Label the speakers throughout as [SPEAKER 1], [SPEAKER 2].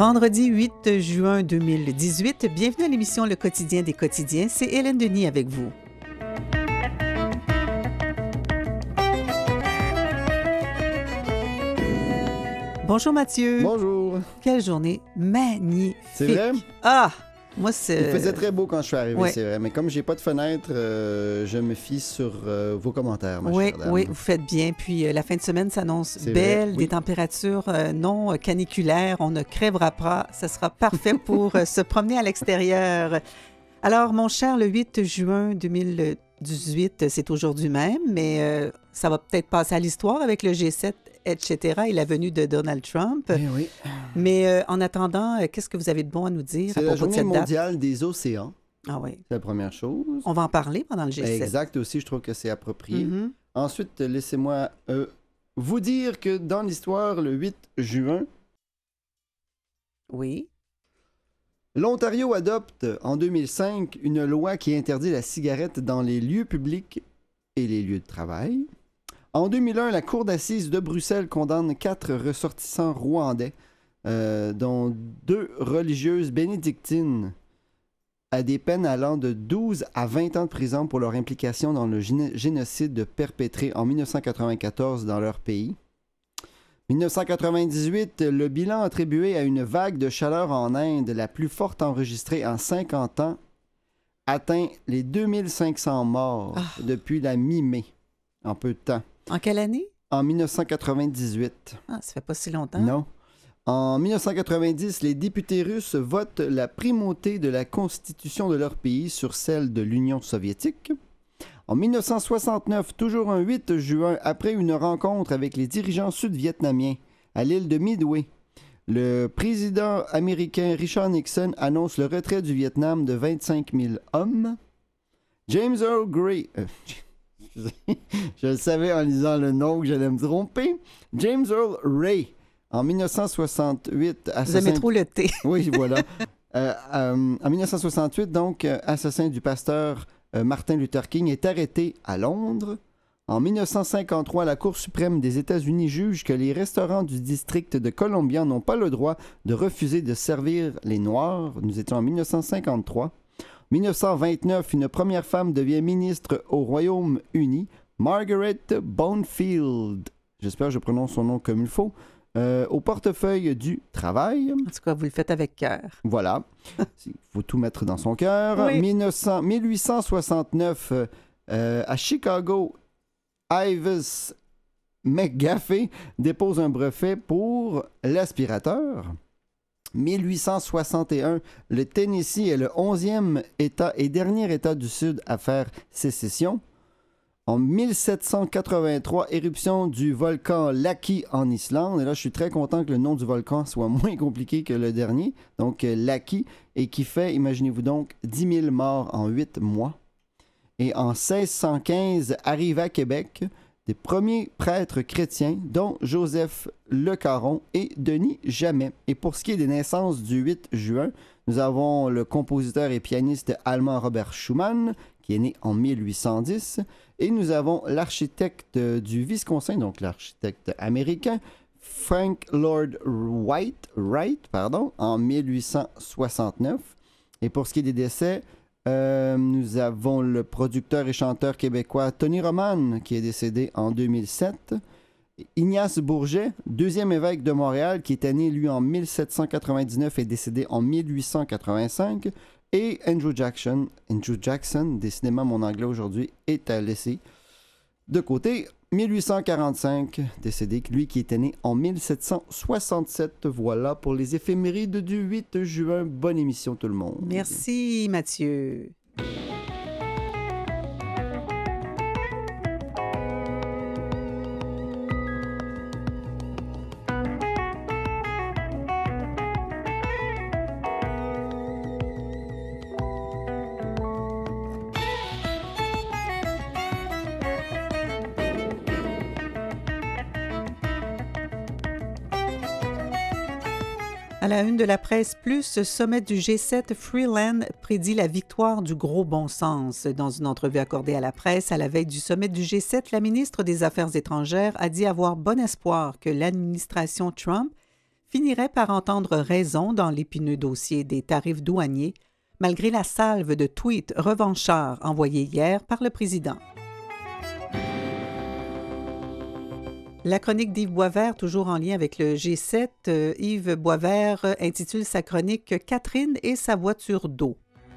[SPEAKER 1] Vendredi 8 juin 2018, bienvenue à l'émission Le quotidien des quotidiens. C'est Hélène Denis avec vous. Bonjour Mathieu.
[SPEAKER 2] Bonjour.
[SPEAKER 1] Quelle journée magnifique.
[SPEAKER 2] C'est vrai?
[SPEAKER 1] Ah! Moi, c'est...
[SPEAKER 2] Il faisait très beau quand je suis arrivé,
[SPEAKER 1] ouais.
[SPEAKER 2] C'est vrai. Mais comme j'ai pas de fenêtre, je me fie sur vos commentaires, ma chère dame.
[SPEAKER 1] Oui, vous faites bien. Puis la fin de semaine s'annonce
[SPEAKER 2] C'est
[SPEAKER 1] belle,
[SPEAKER 2] vrai, oui.
[SPEAKER 1] des températures non caniculaires. On ne crèvera pas. Ça sera parfait pour se promener à l'extérieur. Alors, mon cher, le 8 juin 2018, c'est aujourd'hui même, mais ça va peut-être passer à l'histoire avec le G7, etc., et la venue de Donald Trump.
[SPEAKER 2] Eh oui.
[SPEAKER 1] Mais en attendant, qu'est-ce que vous avez de bon à nous dire
[SPEAKER 2] C'est
[SPEAKER 1] à
[SPEAKER 2] la
[SPEAKER 1] propos de
[SPEAKER 2] journée
[SPEAKER 1] cette date?
[SPEAKER 2] mondiale des océans.
[SPEAKER 1] Ah oui.
[SPEAKER 2] C'est la première chose.
[SPEAKER 1] On va en parler pendant le G7.
[SPEAKER 2] Exact aussi, je trouve que c'est approprié.
[SPEAKER 1] Mm-hmm.
[SPEAKER 2] Ensuite, laissez-moi vous dire que dans l'histoire, le 8 juin,
[SPEAKER 1] Oui.
[SPEAKER 2] l'Ontario adopte en 2005 une loi qui interdit la cigarette dans les lieux publics et les lieux de travail. En 2001, la Cour d'assises de Bruxelles condamne 4 ressortissants rwandais, dont 2 religieuses bénédictines, à des peines allant de 12 à 20 ans de prison pour leur implication dans le génocide perpétré en 1994 dans leur pays. 1998, le bilan attribué à une vague de chaleur en Inde, la plus forte enregistrée en 50 ans, atteint les 2500 morts depuis la mi-mai, en peu de temps.
[SPEAKER 1] En quelle année?
[SPEAKER 2] En 1998.
[SPEAKER 1] Ah, ça fait pas si longtemps.
[SPEAKER 2] Non. En 1990, les députés russes votent la primauté de la constitution de leur pays sur celle de l'Union soviétique. En 1969, toujours un 8 juin, après une rencontre avec les dirigeants sud-vietnamiens à l'île de Midway, le président américain Richard Nixon annonce le retrait du Vietnam de 25 000 hommes. James Earl Grey... je le savais en lisant le nom que j'allais me tromper. James Earl Ray, en 1968...
[SPEAKER 1] Vous aimez trop le thé.
[SPEAKER 2] Oui, voilà. En 1968, donc, assassin du pasteur Martin Luther King est arrêté à Londres. En 1953, la Cour suprême des États-Unis juge que les restaurants du district de Columbia n'ont pas le droit de refuser de servir les Noirs. Nous étions en 1953. 1929, une première femme devient ministre au Royaume-Uni, Margaret Bonfield. J'espère que je prononce son nom comme il faut. Au portefeuille du travail.
[SPEAKER 1] En tout cas, vous le faites avec cœur.
[SPEAKER 2] Voilà. Il faut tout mettre dans son cœur.
[SPEAKER 1] Oui.
[SPEAKER 2] 1869, à Chicago, Ives McGaffey dépose un brevet pour l'aspirateur. 1861, le Tennessee est le 11e État et dernier État du Sud à faire sécession. En 1783, éruption du volcan Laki en Islande. Et là, je suis très content que le nom du volcan soit moins compliqué que le dernier. Donc, Laki, et qui fait, imaginez-vous donc, 10 000 morts en 8 mois. Et en 1615, arrive à Québec des premiers prêtres chrétiens, dont Joseph Le Caron et Denis Jammet. Et pour ce qui est des naissances du 8 juin, nous avons le compositeur et pianiste allemand Robert Schumann, qui est né en 1810, et nous avons l'architecte du Wisconsin, donc l'architecte américain, Frank Lloyd Wright, en 1869. Et pour ce qui est des décès, nous avons le producteur et chanteur québécois Tony Roman, qui est décédé en 2007. Ignace Bourget, deuxième évêque de Montréal, qui était né, lui, en 1799 et décédé en 1885. Et Andrew Jackson, décidément mon anglais aujourd'hui est à laisser de côté. 1845, décédé, lui qui était né en 1767. Voilà pour les éphémérides du 8 juin. Bonne émission tout le monde.
[SPEAKER 1] Merci Mathieu. À la une de la presse plus, ce sommet du G7 Freeland prédit la victoire du gros bon sens. Dans une entrevue accordée à la presse à la veille du sommet du G7, la ministre des Affaires étrangères a dit avoir bon espoir que l'administration Trump finirait par entendre raison dans l'épineux dossier des tarifs douaniers, malgré la salve de tweets revanchards envoyés hier par le président. La chronique d'Yves Boisvert, toujours en lien avec le G7. Yves Boisvert intitule sa chronique « Catherine et sa voiture d'eau ».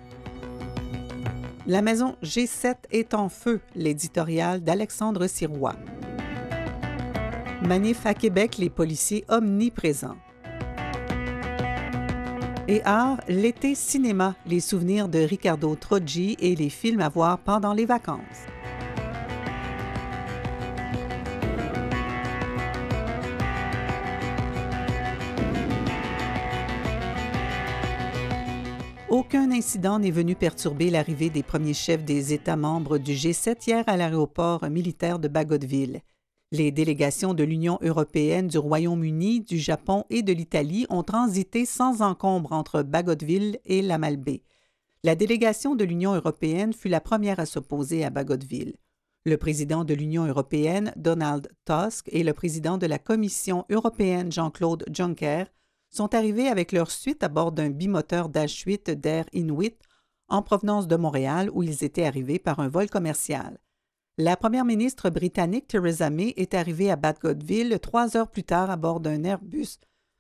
[SPEAKER 1] La maison G7 est en feu, l'éditorial d'Alexandre Sirois. Manif à Québec, les policiers omniprésents. Et art, l'été cinéma, les souvenirs de Ricardo Troggi et les films à voir pendant les vacances. Aucun incident n'est venu perturber l'arrivée des premiers chefs des États membres du G7 hier à l'aéroport militaire de Bagotville. Les délégations de l'Union européenne, du Royaume-Uni, du Japon et de l'Italie ont transité sans encombre entre Bagotville et la Malbaie. La délégation de l'Union européenne fut la première à s'opposer à Bagotville. Le président de l'Union européenne, Donald Tusk, et le président de la Commission européenne, Jean-Claude Juncker, sont arrivés avec leur suite à bord d'un bimoteur Dash 8 d'Air Inuit en provenance de Montréal où ils étaient arrivés par un vol commercial. La première ministre britannique Theresa May est arrivée à Bagotville 3 heures plus tard à bord d'un Airbus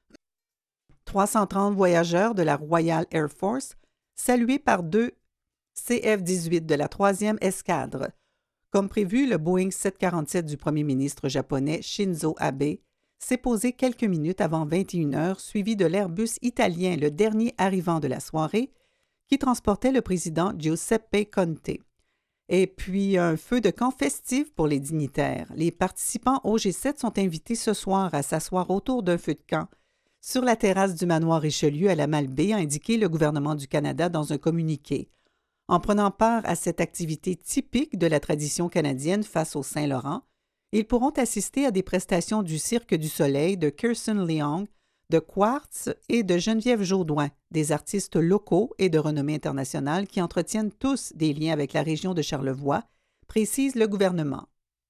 [SPEAKER 1] 330 voyageurs de la Royal Air Force, salué par 2 CF-18 de la 3e escadre. Comme prévu, le Boeing 747 du premier ministre japonais Shinzo Abe s'est posé quelques minutes avant 21 heures, suivi de l'Airbus italien, le dernier arrivant de la soirée, qui transportait le président Giuseppe Conte. Et puis, un feu de camp festif pour les dignitaires. Les participants au G7 sont invités ce soir à s'asseoir autour d'un feu de camp sur la terrasse du manoir Richelieu à la Malbaie, a indiqué le gouvernement du Canada dans un communiqué. En prenant part à cette activité typique de la tradition canadienne face au Saint-Laurent, ils pourront assister à des prestations du Cirque du Soleil de Kirsten Leong, de Quartz et de Geneviève Jaudoin, des artistes locaux et de renommée internationale qui entretiennent tous des liens avec la région de Charlevoix, précise le gouvernement.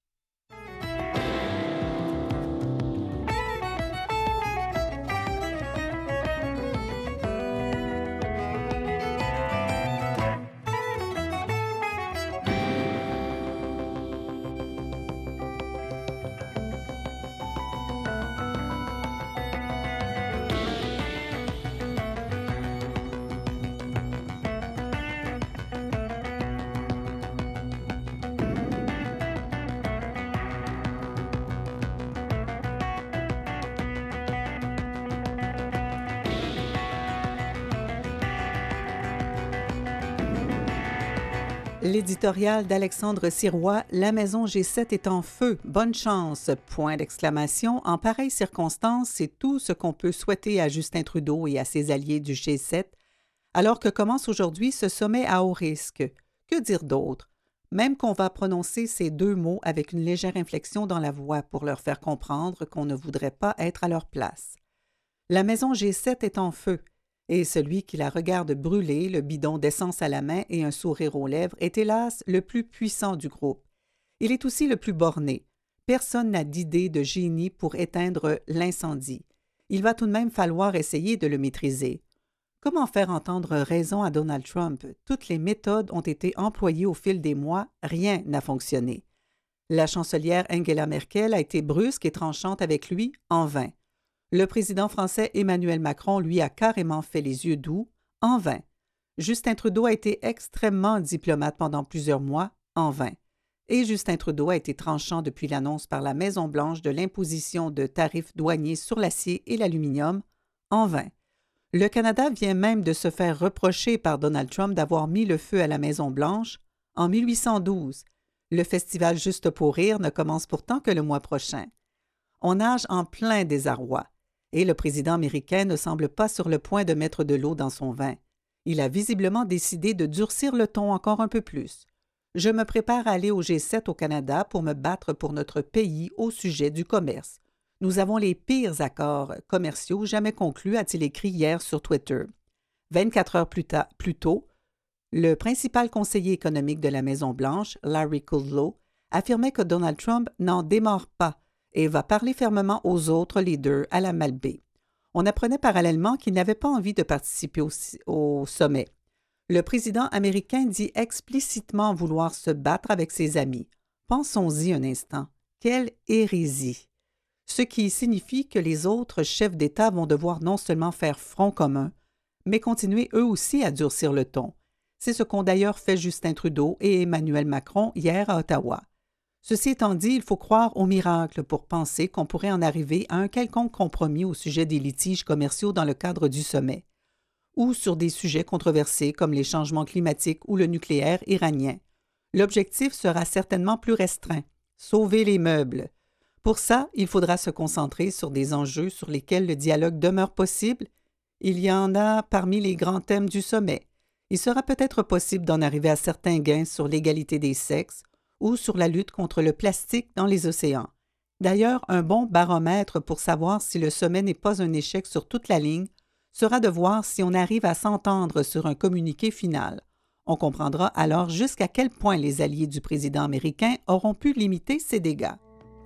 [SPEAKER 1] L'éditorial d'Alexandre Sirois, « La maison G7 est en feu, bonne chance !» Point d'exclamation. En pareille circonstance, c'est tout ce qu'on peut souhaiter à Justin Trudeau et à ses alliés du G7, alors que commence aujourd'hui ce sommet à haut risque. Que dire d'autre? Même qu'on va prononcer ces 2 mots avec une légère inflexion dans la voix pour leur faire comprendre qu'on ne voudrait pas être à leur place. La maison G7 est en feu. Et celui qui la regarde brûler, le bidon d'essence à la main et un sourire aux lèvres, est hélas le plus puissant du groupe. Il est aussi le plus borné. Personne n'a d'idée de génie pour éteindre l'incendie. Il va tout de même falloir essayer de le maîtriser. Comment faire entendre raison à Donald Trump? Toutes les méthodes ont été employées au fil des mois, rien n'a fonctionné. La chancelière Angela Merkel a été brusque et tranchante avec lui, en vain. Le président français Emmanuel Macron, lui, a carrément fait les yeux doux, en vain. Justin Trudeau a été extrêmement diplomate pendant plusieurs mois, en vain. Et Justin Trudeau a été tranchant depuis l'annonce par la Maison-Blanche de l'imposition de tarifs douaniers sur l'acier et l'aluminium, en vain. Le Canada vient même de se faire reprocher par Donald Trump d'avoir mis le feu à la Maison-Blanche en 1812. Le festival Juste pour rire ne commence pourtant que le mois prochain. On nage en plein désarroi. Et le président américain ne semble pas sur le point de mettre de l'eau dans son vin. Il a visiblement décidé de durcir le ton encore un peu plus. Je me prépare à aller au G7 au Canada pour me battre pour notre pays au sujet du commerce. Nous avons les pires accords commerciaux jamais conclus, a-t-il écrit hier sur Twitter. 24 heures plus tôt, le principal conseiller économique de la Maison-Blanche, Larry Kudlow, affirmait que Donald Trump n'en démord pas et va parler fermement aux autres leaders à la Malbaie. On apprenait parallèlement qu'il n'avait pas envie de participer au sommet. Le président américain dit explicitement vouloir se battre avec ses amis. Pensons-y un instant. Quelle hérésie! Ce qui signifie que les autres chefs d'État vont devoir non seulement faire front commun, mais continuer eux aussi à durcir le ton. C'est ce qu'ont d'ailleurs fait Justin Trudeau et Emmanuel Macron hier à Ottawa. Ceci étant dit, il faut croire au miracle pour penser qu'on pourrait en arriver à un quelconque compromis au sujet des litiges commerciaux dans le cadre du sommet, ou sur des sujets controversés comme les changements climatiques ou le nucléaire iranien. L'objectif sera certainement plus restreint, sauver les meubles. Pour ça, il faudra se concentrer sur des enjeux sur lesquels le dialogue demeure possible. Il y en a parmi les grands thèmes du sommet. Il sera peut-être possible d'en arriver à certains gains sur l'égalité des sexes ou sur la lutte contre le plastique dans les océans. D'ailleurs, un bon baromètre pour savoir si le sommet n'est pas un échec sur toute la ligne sera de voir si on arrive à s'entendre sur un communiqué final. On comprendra alors jusqu'à quel point les alliés du président américain auront pu limiter ces dégâts.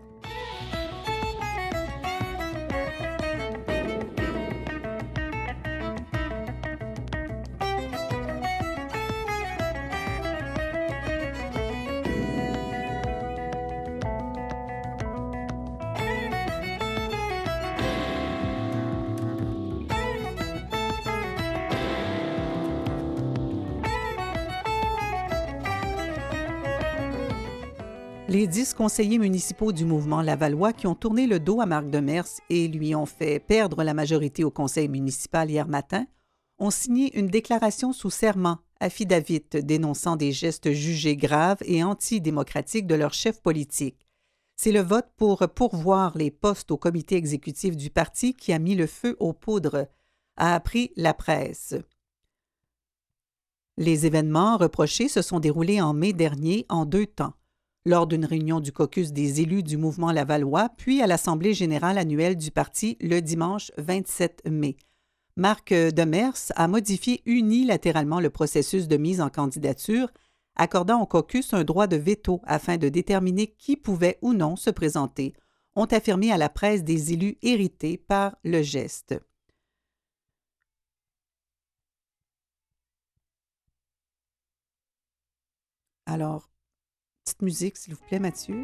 [SPEAKER 1] Les 10 conseillers municipaux du mouvement Lavallois qui ont tourné le dos à Marc Demers et lui ont fait perdre la majorité au conseil municipal hier matin ont signé une déclaration sous serment affidavit dénonçant des gestes jugés graves et antidémocratiques de leur chef politique. C'est le vote pour pourvoir les postes au comité exécutif du parti qui a mis le feu aux poudres, a appris la presse. Les événements reprochés se sont déroulés en mai dernier en 2 temps. Lors d'une réunion du caucus des élus du mouvement Lavallois, puis à l'Assemblée générale annuelle du parti le dimanche 27 mai. Marc Demers a modifié unilatéralement le processus de mise en candidature, accordant au caucus un droit de veto afin de déterminer qui pouvait ou non se présenter, ont affirmé à la presse des élus irrités par le geste. Alors, petite musique, s'il vous plaît, Mathieu.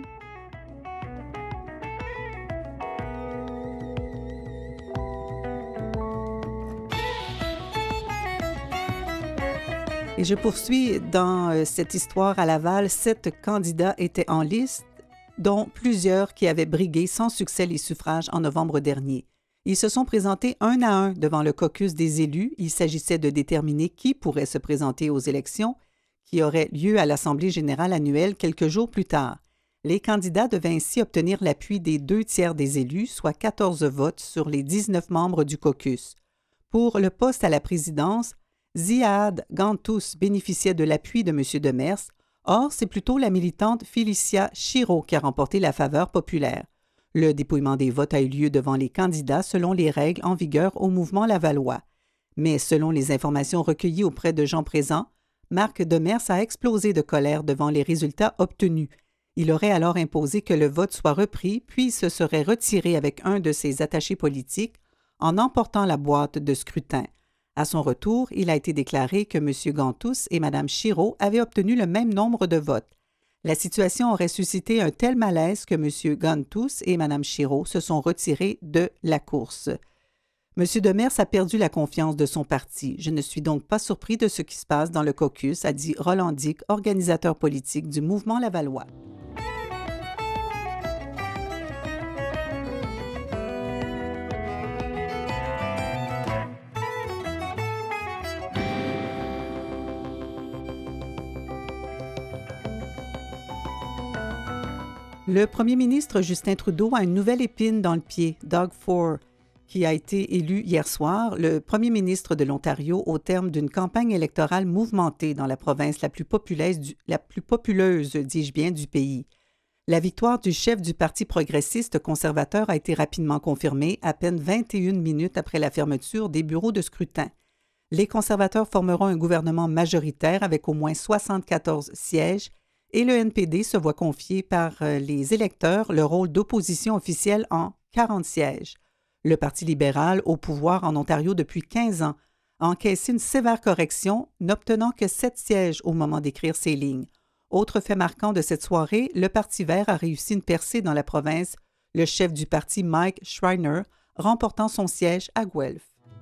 [SPEAKER 1] Et je poursuis dans cette histoire à Laval. 7 candidats étaient en liste, dont plusieurs qui avaient brigué sans succès les suffrages en novembre dernier. Ils se sont présentés un à un devant le caucus des élus. Il s'agissait de déterminer qui pourrait se présenter aux élections qui aurait lieu à l'Assemblée générale annuelle quelques jours plus tard. Les candidats devaient ainsi obtenir l'appui des 2/3 des élus, soit 14 votes sur les 19 membres du caucus. Pour le poste à la présidence, Ziad Gantous bénéficiait de l'appui de M. Demers. Or, c'est plutôt la militante Félicia Chirault qui a remporté la faveur populaire. Le dépouillement des votes a eu lieu devant les candidats selon les règles en vigueur au mouvement Lavallois. Mais selon les informations recueillies auprès de gens présents, Marc Demers a explosé de colère devant les résultats obtenus. Il aurait alors imposé que le vote soit repris, puis se serait retiré avec un de ses attachés politiques en emportant la boîte de scrutin. À son retour, il a été déclaré que M. Gantous et Mme Chirault avaient obtenu le même nombre de votes. La situation aurait suscité un tel malaise que M. Gantous et Mme Chirault se sont retirés de la course. M. Demers a perdu la confiance de son parti. Je ne suis donc pas surpris de ce qui se passe dans le caucus, a dit Roland Dick, organisateur politique du mouvement Lavallois. Le premier ministre Justin Trudeau a une nouvelle épine dans le pied, Doug Ford, qui a été élu hier soir le premier ministre de l'Ontario au terme d'une campagne électorale mouvementée dans la province la plus populeuse, dis-je bien, du pays. La victoire du chef du Parti progressiste conservateur a été rapidement confirmée à peine 21 minutes après la fermeture des bureaux de scrutin. Les conservateurs formeront un gouvernement majoritaire avec au moins 74 sièges et le NPD se voit confier par les électeurs le rôle d'opposition officielle en 40 sièges. Le Parti libéral, au pouvoir en Ontario depuis 15 ans, a encaissé une sévère correction, n'obtenant que 7 sièges au moment d'écrire ces lignes. Autre fait marquant de cette soirée, le Parti vert a réussi une percée dans la province, le chef du parti Mike Schreiner remportant son siège à Guelph.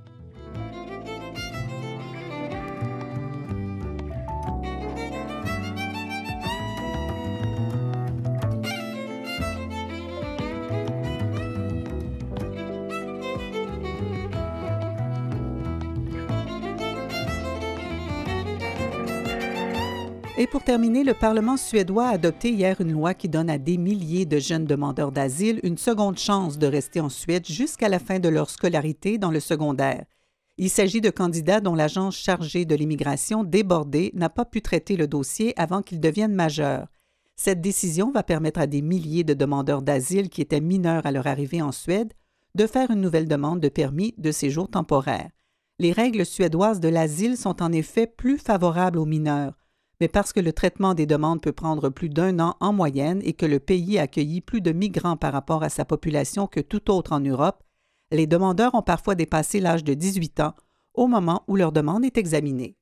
[SPEAKER 1] Et pour terminer, le Parlement suédois a adopté hier une loi qui donne à des milliers de jeunes demandeurs d'asile une seconde chance de rester en Suède jusqu'à la fin de leur scolarité dans le secondaire. Il s'agit de candidats dont l'agence chargée de l'immigration, débordée, n'a pas pu traiter le dossier avant qu'ils deviennent majeurs. Cette décision va permettre à des milliers de demandeurs d'asile qui étaient mineurs à leur arrivée en Suède de faire une nouvelle demande de permis de séjour temporaire. Les règles suédoises de l'asile sont en effet plus favorables aux mineurs, mais parce que le traitement des demandes peut prendre plus d'1 an en moyenne et que le pays a accueilli plus de migrants par rapport à sa population que tout autre en Europe, les demandeurs ont parfois dépassé l'âge de 18 ans au moment où leur demande est examinée.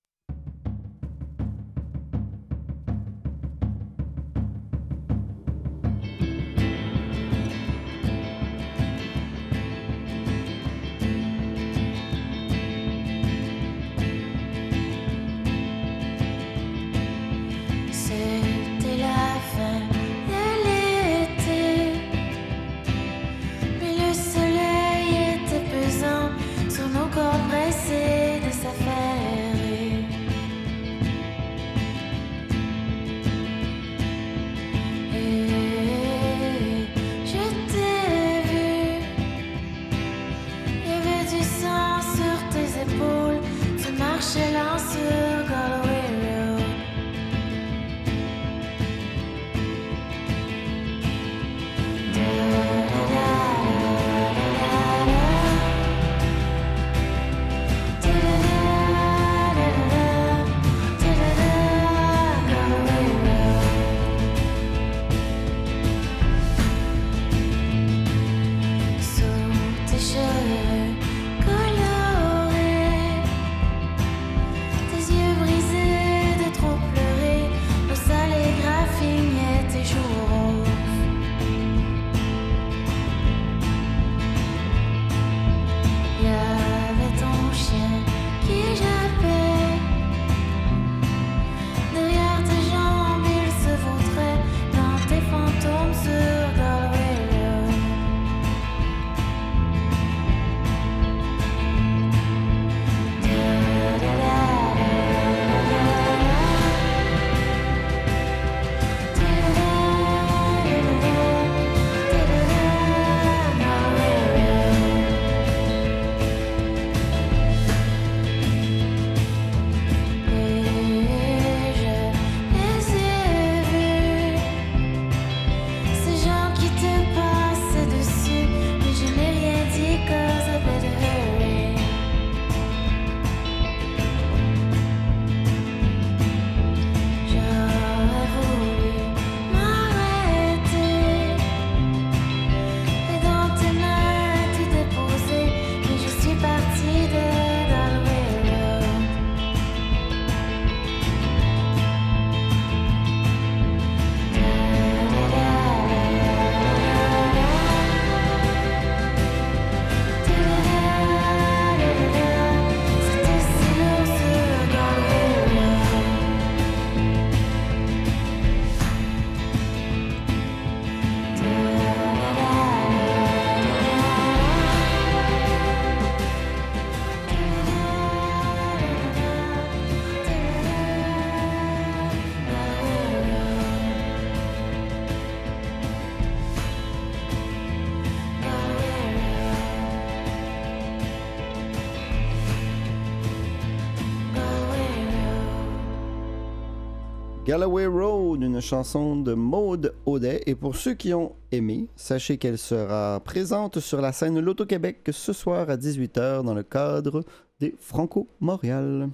[SPEAKER 2] Galloway Road, une chanson de Maude Audet. Et pour ceux qui ont aimé, sachez qu'elle sera présente sur la scène L'Auto-Québec ce soir à 18h dans le cadre des Franco-Montréal.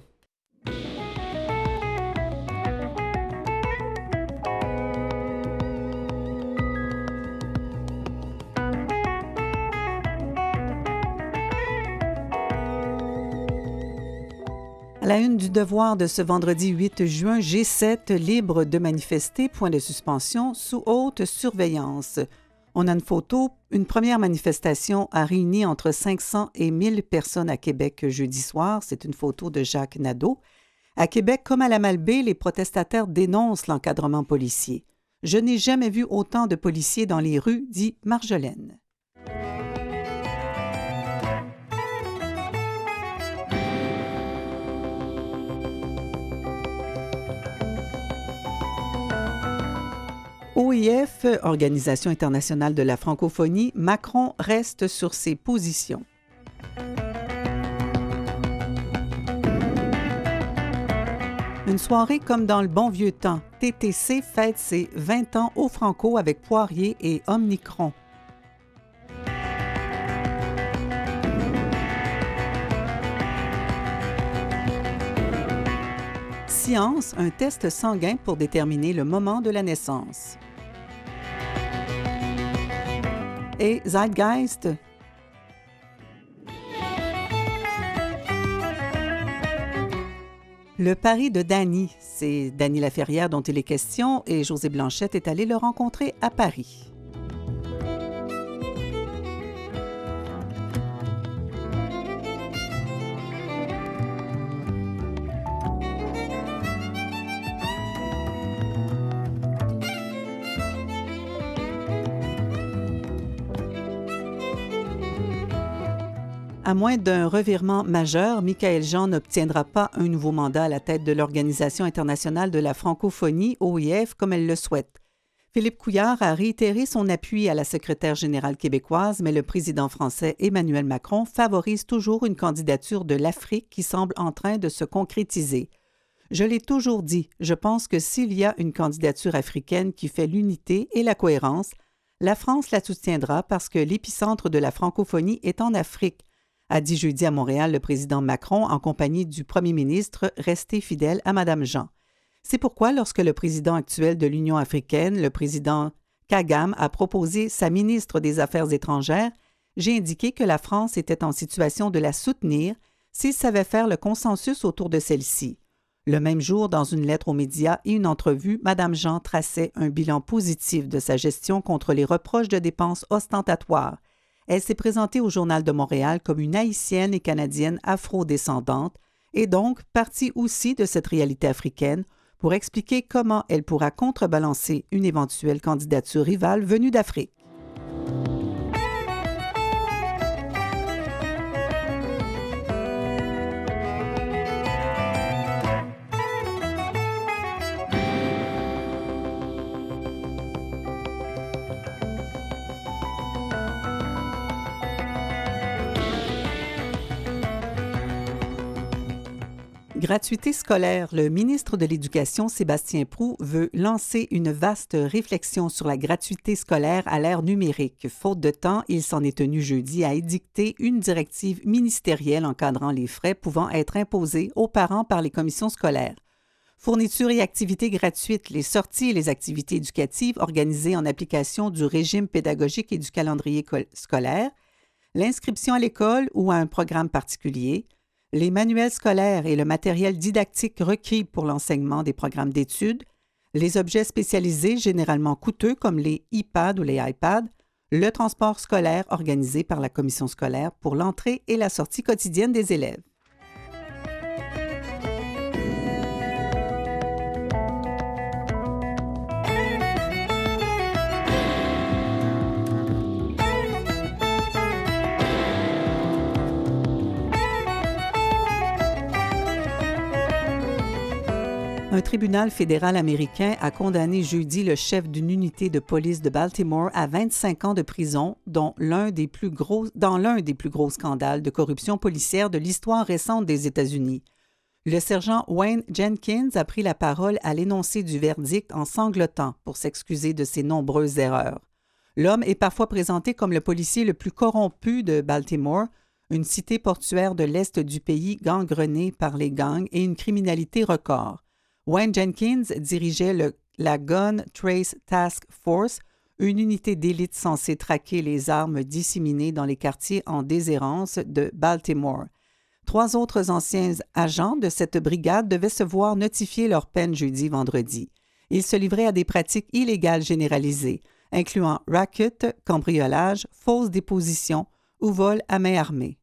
[SPEAKER 1] À la une du Devoir de ce vendredi 8 juin, G7 libre de manifester, point de suspension, sous haute surveillance. On a une photo. Une première manifestation a réuni entre 500 et 1000 personnes à Québec jeudi soir. C'est une photo de Jacques Nadeau. À Québec, comme à la Malbaie, les protestataires dénoncent l'encadrement policier. « Je n'ai jamais vu autant de policiers dans les rues », dit Marjolaine. OIF, Organisation internationale de la francophonie, Macron reste sur ses positions. Une soirée comme dans le bon vieux temps. TTC fête ses 20 ans au Franco avec Poirier et Omnicron. Science, un test sanguin pour déterminer le moment de la naissance. Et Zeitgeist. Le pari de Dany, c'est Dany Laferrière dont il est question et José Blanchette est allé le rencontrer à Paris. À moins d'un revirement majeur, Michaël Jean n'obtiendra pas un nouveau mandat à la tête de l'Organisation internationale de la francophonie, OIF, comme elle le souhaite. Philippe Couillard a réitéré son appui à la secrétaire générale québécoise, mais le président français Emmanuel Macron favorise toujours une candidature de l'Afrique qui semble en train de se concrétiser. Je l'ai toujours dit, je pense que s'il y a une candidature africaine qui fait l'unité et la cohérence, la France la soutiendra parce que l'épicentre de la francophonie est en Afrique, a dit jeudi à Montréal le président Macron en compagnie du premier ministre resté fidèle à Mme Jean. C'est pourquoi, lorsque le président actuel de l'Union africaine, le président Kagame, a proposé sa ministre des Affaires étrangères, j'ai indiqué que la France était en situation de la soutenir s'il savait faire le consensus autour de celle-ci. Le même jour, dans une lettre aux médias et une entrevue, Mme Jean traçait un bilan positif de sa gestion contre les reproches de dépenses ostentatoires. Elle s'est présentée au Journal de Montréal comme une Haïtienne et Canadienne afro-descendante et donc partie aussi de cette réalité africaine pour expliquer comment elle pourra contrebalancer une éventuelle candidature rivale venue d'Afrique. Gratuité scolaire. Le ministre de l'Éducation, Sébastien Proulx, veut lancer une vaste réflexion sur la gratuité scolaire à l'ère numérique. Faute de temps, il s'en est tenu jeudi à édicter une directive ministérielle encadrant les frais pouvant être imposés aux parents par les commissions scolaires. Fourniture et activités gratuites, les sorties et les activités éducatives organisées en application du régime pédagogique et du calendrier scolaire, l'inscription à l'école ou à un programme particulier, les manuels scolaires et le matériel didactique requis pour l'enseignement des programmes d'études, les objets spécialisés généralement coûteux comme les iPads ou les iPads, le transport scolaire organisé par la commission scolaire pour l'entrée et la sortie quotidienne des élèves. Un tribunal fédéral américain a condamné jeudi le chef d'une unité de police de Baltimore à 25 ans de prison, dans l'un des plus gros scandales de corruption policière de l'histoire récente des États-Unis. Le sergent Wayne Jenkins a pris la parole à l'énoncé du verdict en sanglotant pour s'excuser de ses nombreuses erreurs. L'homme est parfois présenté comme le policier le plus corrompu de Baltimore, une cité portuaire de l'Est du pays gangrenée par les gangs et une criminalité record. Wayne Jenkins dirigeait la Gun Trace Task Force, une unité d'élite censée traquer les armes disséminées dans les quartiers en déshérence de Baltimore. 3 autres anciens agents de cette brigade devaient se voir notifier leur peine jeudi-vendredi. Ils se livraient à des pratiques illégales généralisées, incluant racket, cambriolage, fausse déposition ou vol à main armée.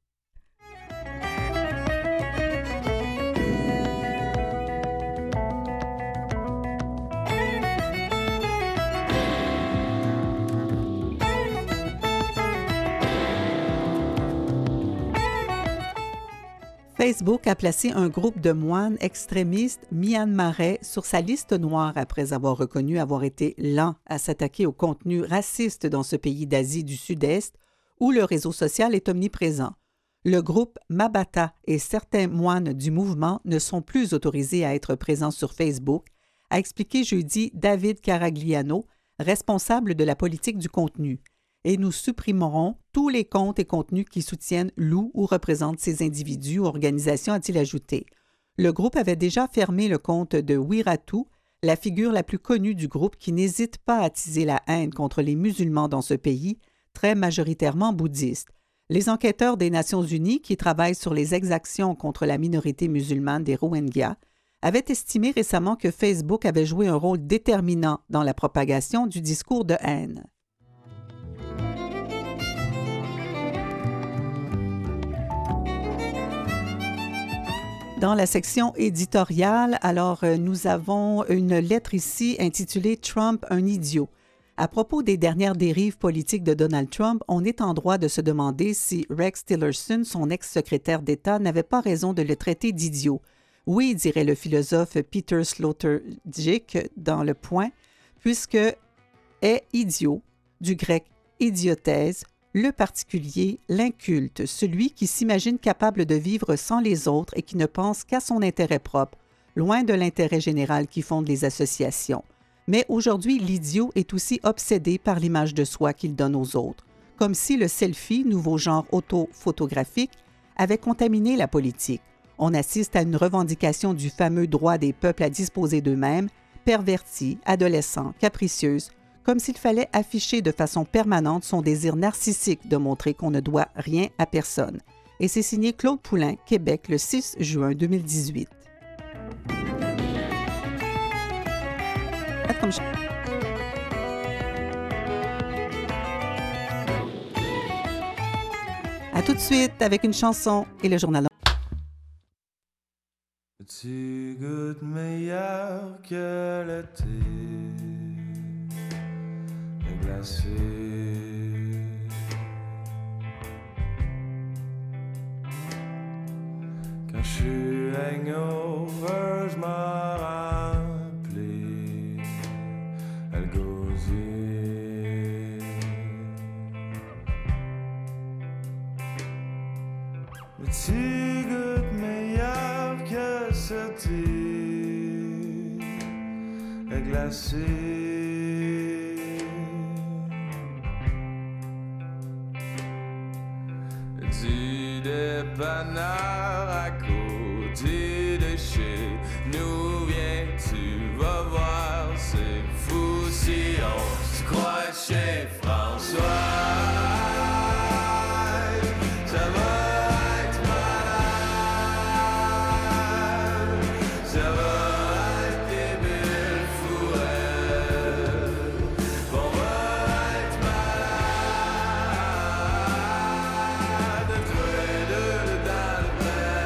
[SPEAKER 1] Facebook a placé un groupe de moines extrémistes myanmarais sur sa liste noire après avoir reconnu avoir été lent à s'attaquer au contenu raciste dans ce pays d'Asie du Sud-Est où le réseau social est omniprésent. Le groupe Mabata et certains moines du mouvement ne sont plus autorisés à être présents sur Facebook, a expliqué jeudi David Caragliano, responsable de la politique du contenu. Et nous supprimerons tous les comptes et contenus qui soutiennent, louent ou représentent ces individus ou organisations, a-t-il ajouté. Le groupe avait déjà fermé le compte de Wiratu, la figure la plus connue du groupe qui n'hésite pas à attiser la haine contre les musulmans dans ce pays, très majoritairement bouddhiste. Les enquêteurs des Nations unies qui travaillent sur les exactions contre la minorité musulmane des Rohingyas avaient estimé récemment que Facebook avait joué un rôle déterminant dans la propagation du discours de haine. Dans la section éditoriale, nous avons une lettre ici intitulée « Trump, un idiot ». À propos des dernières dérives politiques de Donald Trump, on est en droit de se demander si Rex Tillerson, son ex-secrétaire d'État, n'avait pas raison de le traiter d'idiot. Oui, dirait le philosophe Peter Sloterdijk dans Le Point, puisque est idiot, du grec idiothèse, le particulier, l'inculte, celui qui s'imagine capable de vivre sans les autres et qui ne pense qu'à son intérêt propre, loin de l'intérêt général qui fonde les associations. Mais aujourd'hui, l'idiot est aussi obsédé par l'image de soi qu'il donne aux autres, comme si le selfie, nouveau genre auto-photographique, avait contaminé la politique. On assiste à une revendication du fameux droit des peuples à disposer d'eux-mêmes, pervertie, adolescent, capricieuse, comme s'il fallait afficher de façon permanente son désir narcissique de montrer qu'on ne doit rien à personne. Et c'est signé Claude Poulain, Québec, le 6 juin 2018. À tout de suite avec une chanson et le journal.
[SPEAKER 3] Tu goûtes meilleur que le thé glacé. Quand je suis hangover, je m'en rappelais à le gosier. Mais tu goûtes meilleur que ce thé glacé. Du dépanneur à côté de chez nous, viens, tu vas voir, c'est fou si on se croit chez François. Ça va être malade, ça va être des belles fourrelles, on va être malade, tous les deux dans le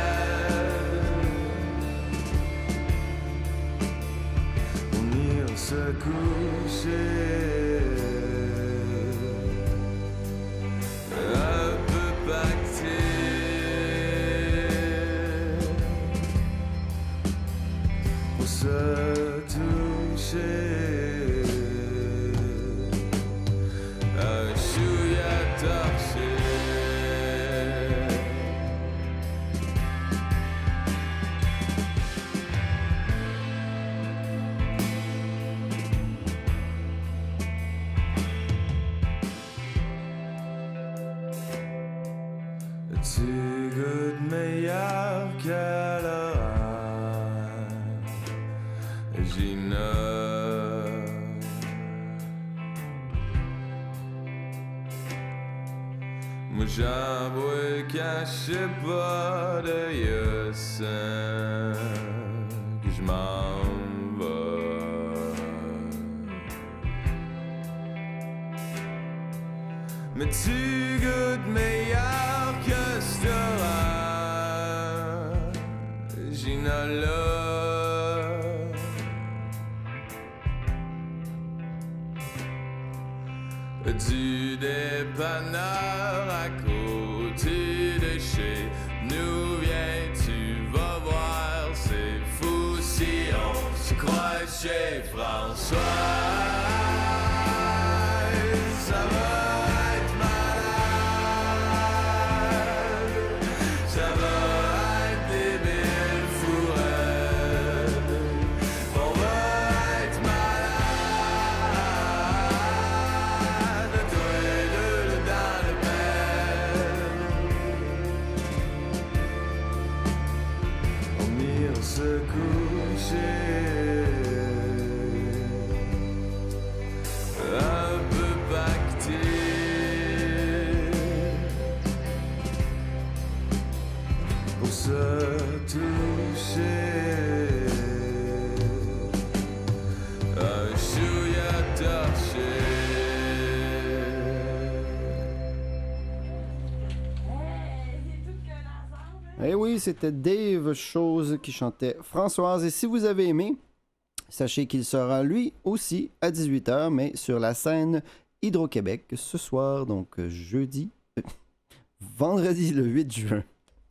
[SPEAKER 3] bed. On ira se coucher un peu pacté pour se toucher un chouïa torché. Tu goûtes meilleur qu'à l'orange, Gina. Moi j'en bois le cachais pas d'œil sain que je m'en vais. Mais tu goûtes meilleur que ce Gina-là. Du dépanneur à côté de chez nous, viens, tu vas voir, c'est fou si on se croise chez François. Ça va être malade, ça va être débile, fourette, on va être malade, toi et deux dans le bed. On ira se coucher un peu pacté pour se toucher un chouïa torché.
[SPEAKER 2] Eh oui, c'était Dave Chose qui chantait Françoise. Et si vous avez aimé, sachez qu'il sera lui aussi à 18h, mais sur la scène Hydro-Québec ce soir, donc vendredi le 8 juin.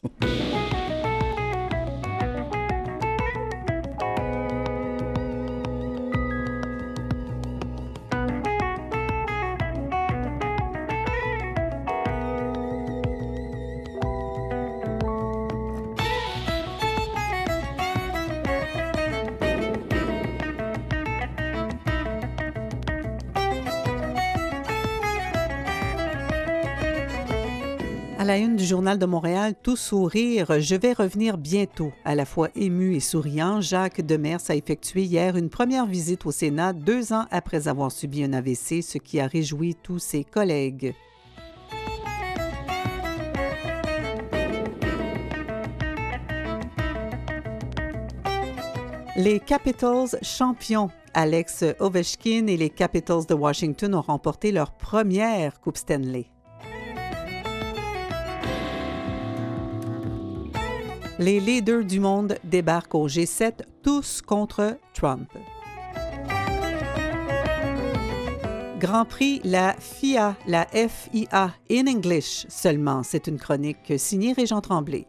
[SPEAKER 1] À la une du Journal de Montréal, tout sourire, je vais revenir bientôt. À la fois ému et souriant, Jacques Demers a effectué hier une première visite au Sénat 2 ans après avoir subi un AVC, ce qui a réjoui tous ses collègues. Les Capitals champions. Alex Ovechkin et les Capitals de Washington ont remporté leur première Coupe Stanley. Les leaders du monde débarquent au G7, tous contre Trump. Grand Prix, la FIA, in English seulement. C'est une chronique signée Régent Tremblay.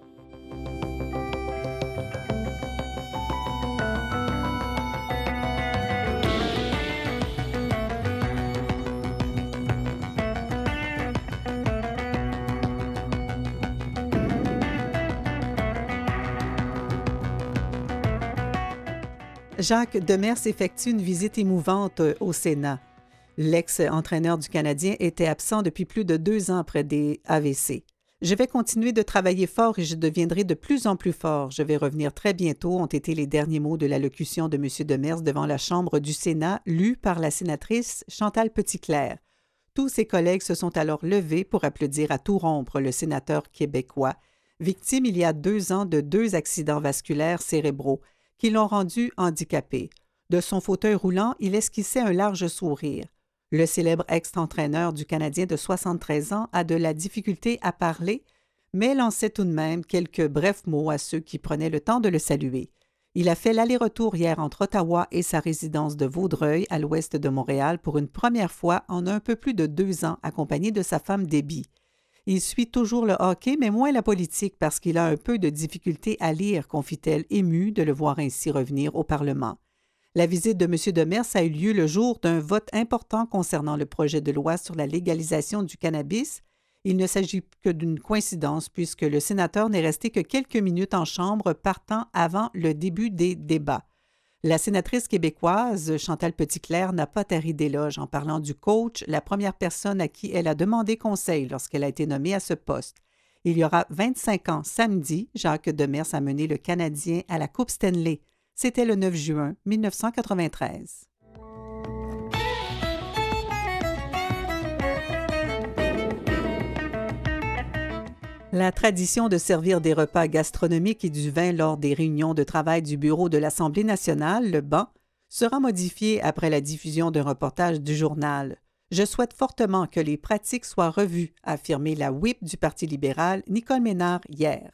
[SPEAKER 1] Jacques Demers effectue une visite émouvante au Sénat. L'ex-entraîneur du Canadien était absent depuis plus de 2 ans après des AVC. « Je vais continuer de travailler fort et je deviendrai de plus en plus fort. Je vais revenir très bientôt » ont été les derniers mots de l'allocution de M. Demers devant la Chambre du Sénat, lue par la sénatrice Chantal Petitclerc. Tous ses collègues se sont alors levés pour applaudir à tout rompre le sénateur québécois, victime il y a 2 ans de 2 accidents vasculaires cérébraux qui l'ont rendu handicapé. De son fauteuil roulant, il esquissait un large sourire. Le célèbre ex-entraîneur du Canadien de 73 ans a de la difficulté à parler, mais lançait tout de même quelques brefs mots à ceux qui prenaient le temps de le saluer. Il a fait l'aller-retour hier entre Ottawa et sa résidence de Vaudreuil, à l'ouest de Montréal, pour une première fois en un peu plus de 2 ans, accompagné de sa femme Debbie. Il suit toujours le hockey, mais moins la politique parce qu'il a un peu de difficulté à lire, confie-t-elle, émue de le voir ainsi revenir au Parlement. La visite de M. Demers a eu lieu le jour d'un vote important concernant le projet de loi sur la légalisation du cannabis. Il ne s'agit que d'une coïncidence puisque le sénateur n'est resté que quelques minutes en chambre partant avant le début des débats. La sénatrice québécoise Chantal Petitclerc n'a pas tari d'éloges en parlant du coach, la première personne à qui elle a demandé conseil lorsqu'elle a été nommée à ce poste. Il y aura 25 ans samedi, Jacques Demers a mené le Canadien à la Coupe Stanley. C'était le 9 juin 1993. La tradition de servir des repas gastronomiques et du vin lors des réunions de travail du bureau de l'Assemblée nationale, le banc, sera modifiée après la diffusion d'un reportage du journal. Je souhaite fortement que les pratiques soient revues, a affirmé la whip du Parti libéral, Nicole Ménard, hier.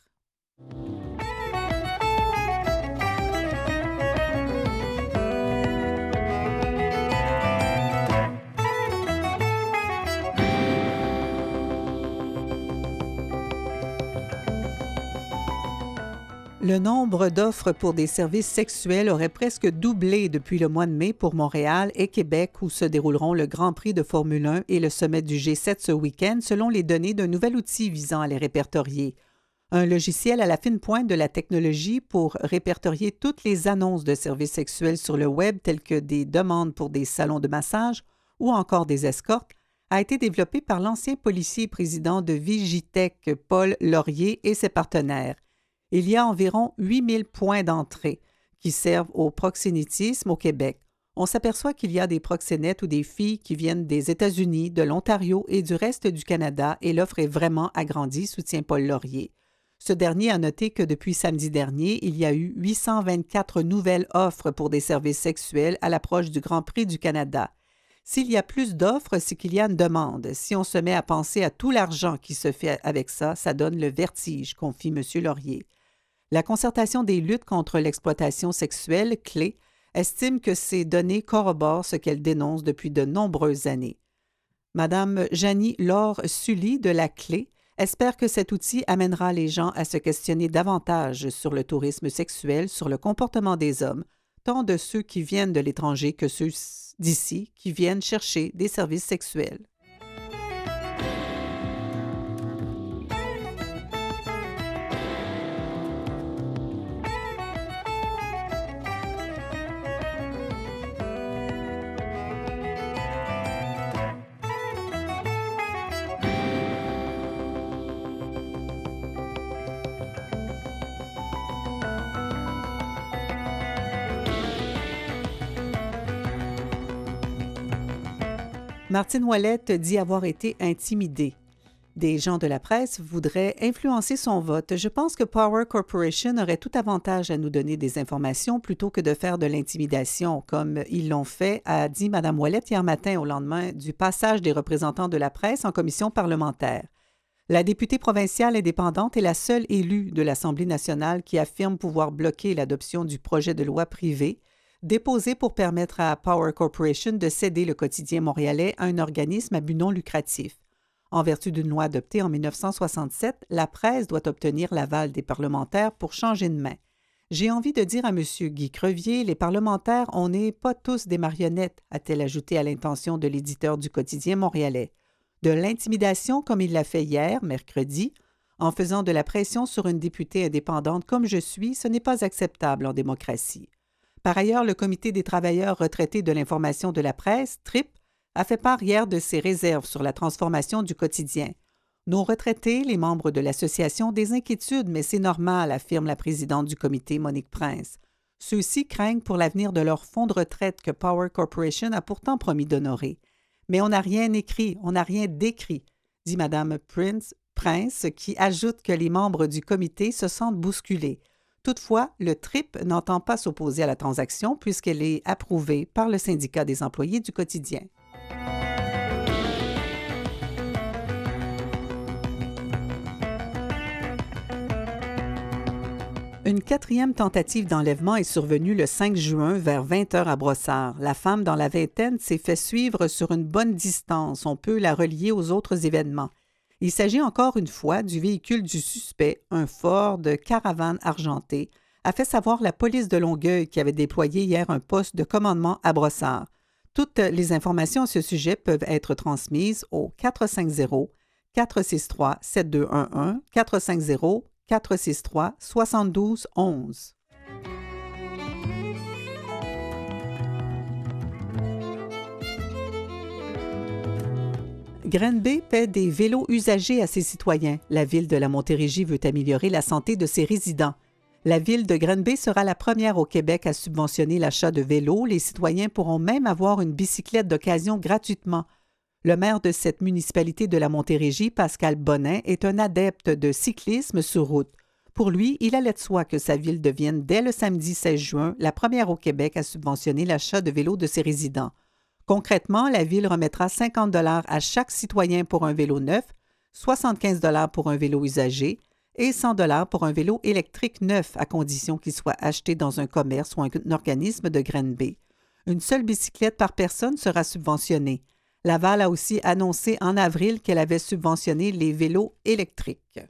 [SPEAKER 1] Le nombre d'offres pour des services sexuels aurait presque doublé depuis le mois de mai pour Montréal et Québec, où se dérouleront le Grand Prix de Formule 1 et le sommet du G7 ce week-end, selon les données d'un nouvel outil visant à les répertorier. Un logiciel à la fine pointe de la technologie pour répertorier toutes les annonces de services sexuels sur le web, telles que des demandes pour des salons de massage ou encore des escortes, a été développé par l'ancien policier président de Vigitech, Paul Laurier, et ses partenaires. Il y a environ 8000 points d'entrée qui servent au proxénétisme au Québec. On s'aperçoit qu'il y a des proxénètes ou des filles qui viennent des États-Unis, de l'Ontario et du reste du Canada et l'offre est vraiment agrandie, soutient Paul Laurier. Ce dernier a noté que depuis samedi dernier, il y a eu 824 nouvelles offres pour des services sexuels à l'approche du Grand Prix du Canada. S'il y a plus d'offres, c'est qu'il y a une demande. Si on se met à penser à tout l'argent qui se fait avec ça, ça donne le vertige, confie M. Laurier. La Concertation des luttes contre l'exploitation sexuelle, CLÉ, estime que ces données corroborent ce qu'elle dénonce depuis de nombreuses années. Mme Janie Laure Sully de la CLÉ espère que cet outil amènera les gens à se questionner davantage sur le tourisme sexuel, sur le comportement des hommes, tant de ceux qui viennent de l'étranger que ceux d'ici qui viennent chercher des services sexuels. Martine Ouellette dit avoir été intimidée. Des gens de la presse voudraient influencer son vote. Je pense que Power Corporation aurait tout avantage à nous donner des informations plutôt que de faire de l'intimidation, comme ils l'ont fait, a dit Mme Ouellette hier matin au lendemain du passage des représentants de la presse en commission parlementaire. La députée provinciale indépendante est la seule élue de l'Assemblée nationale qui affirme pouvoir bloquer l'adoption du projet de loi privé déposé pour permettre à Power Corporation de céder le quotidien montréalais à un organisme à but non lucratif. En vertu d'une loi adoptée en 1967, la presse doit obtenir l'aval des parlementaires pour changer de main. J'ai envie de dire à M. Guy Crevier, les parlementaires, on n'est pas tous des marionnettes, a-t-elle ajouté à l'intention de l'éditeur du quotidien montréalais. De l'intimidation comme il l'a fait hier, mercredi, en faisant de la pression sur une députée indépendante comme je suis, ce n'est pas acceptable en démocratie. Par ailleurs, le Comité des travailleurs retraités de l'information de la presse, TRIP, a fait part hier de ses réserves sur la transformation du quotidien. Nos retraités, les membres de l'association, ont des inquiétudes, mais c'est normal, affirme la présidente du comité, Monique Prince. Ceux-ci craignent pour l'avenir de leur fonds de retraite que Power Corporation a pourtant promis d'honorer. Mais on n'a rien écrit, on n'a rien décrit, dit Mme Prince, qui ajoute que les membres du comité se sentent bousculés. Toutefois, le TRIP n'entend pas s'opposer à la transaction puisqu'elle est approuvée par le syndicat des employés du quotidien. Une quatrième tentative d'enlèvement est survenue le 5 juin vers 20h à Brossard. La femme dans la vingtaine s'est fait suivre sur une bonne distance. On peut la relier aux autres événements. Il s'agit encore une fois du véhicule du suspect, un Ford Caravane argenté, a fait savoir la police de Longueuil qui avait déployé hier un poste de commandement à Toutes les informations à ce sujet peuvent être transmises au 450-463-7211, 450-463-7211. Granby paie des vélos usagés à ses citoyens. La ville de la Montérégie veut améliorer la santé de ses résidents. La ville de Granby sera la première au Québec à subventionner l'achat de vélos. Les citoyens pourront même avoir une bicyclette d'occasion gratuitement. Le maire de cette municipalité de la Montérégie, Pascal Bonin, est un adepte de cyclisme sur route. Pour lui, il allait de soi que sa ville devienne, dès le samedi 16 juin, la première au Québec à subventionner l'achat de vélos de ses résidents. Concrètement, la ville remettra 50 $ à chaque citoyen pour un vélo neuf, 75 $ pour un vélo usagé et 100 $ pour un vélo électrique neuf, à condition qu'il soit acheté dans un commerce ou un organisme de Granby. Une seule bicyclette par personne sera subventionnée. Laval a aussi annoncé en avril qu'elle avait subventionné les vélos électriques.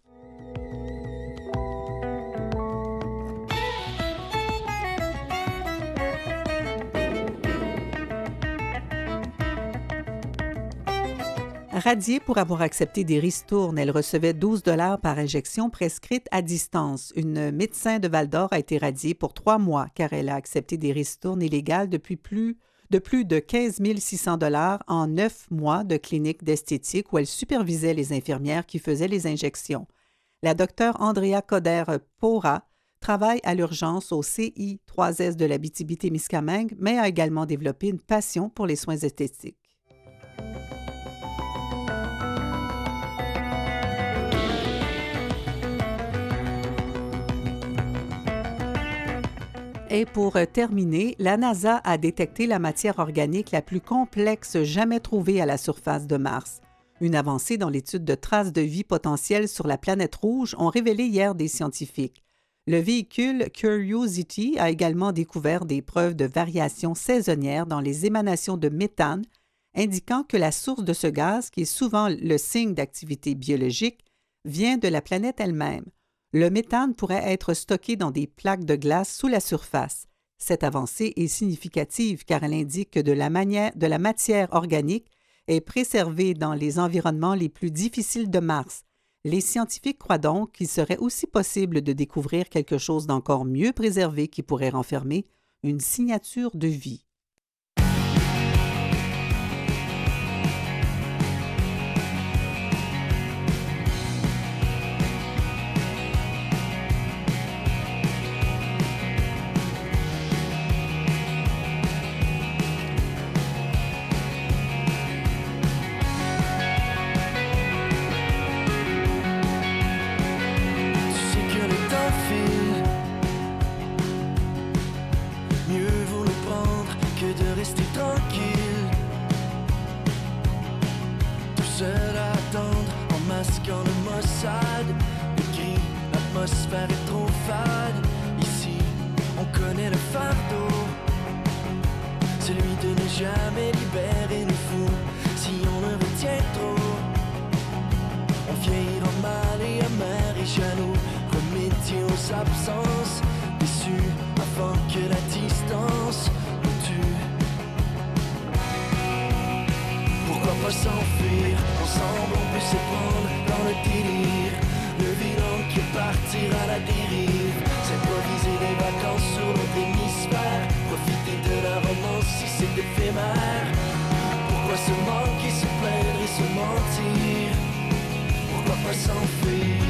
[SPEAKER 1] Radiée pour avoir accepté des ristournes, elle recevait 12 $ par injection prescrite à distance. Une médecin de Val-d'Or a été radiée pour 3 mois car elle a accepté des ristournes illégales depuis plus de 15 600 $ en 9 mois de clinique d'esthétique où elle supervisait les infirmières qui faisaient les injections. La docteure Andrea Coder-Pora travaille à l'urgence au CI3S de l'Abitibi-Témiscamingue, mais a également développé une passion pour les soins esthétiques. Et pour terminer, la NASA a détecté la matière organique la plus complexe jamais trouvée à la surface de Mars. Une avancée dans l'étude de traces de vie potentielles sur la planète rouge ont révélé hier des scientifiques. Le véhicule Curiosity a également découvert des preuves de variations saisonnières dans les émanations de méthane, indiquant que la source de ce gaz, qui est souvent le signe d'activité biologique, vient de la planète elle-même. Le méthane pourrait être stocké dans des plaques de glace sous la surface. Cette avancée est significative car elle indique que de la matière organique est préservée dans les environnements les plus difficiles de Mars. Les scientifiques croient donc qu'il serait aussi possible de découvrir quelque chose d'encore mieux préservé qui pourrait renfermer une signature de vie.
[SPEAKER 4] Rester tranquille, tout seul à attendre en masquant le Mossad. Le gris, l'atmosphère est trop fade. Ici, on connaît le fardeau, celui de ne jamais libérer le fou. Si on le retient trop, on vieillira mal et amer et jaloux. Remédier aux absences, déçus avant que la distance nous tue. Pourquoi pas s'enfuir? Ensemble on peut s'éprendre dans le délire. Le vilain qui partira à la dérive. S'improviser des vacances sur notre hémisphère. Profiter de la romance si c'est éphémère. Pourquoi se manquer, se plaindre et se mentir? Pourquoi pas s'enfuir?